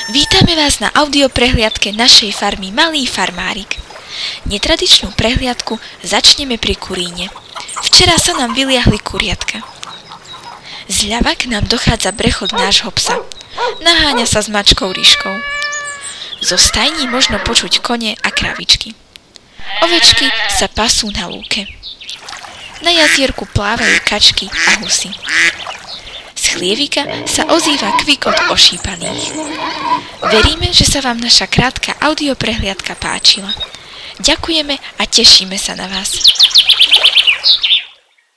Vítame vás na audioprehliadke našej farmy Malý farmárik. Netradičnú prehliadku začneme pri kuríne. Včera sa nám vyliahli kuriatka. Zľava k nám dochádza brechod nášho psa. Naháňa sa s mačkou Ryškou. Zo stajní možno počuť kone a kravičky. Ovečky sa pasú na lúke. Na jazierku plávajú kačky a husy. Z chlievika sa ozýva kvikot ošípaných. Veríme, že sa vám naša krátka audioprehliadka páčila. Ďakujeme a tešíme sa na vás.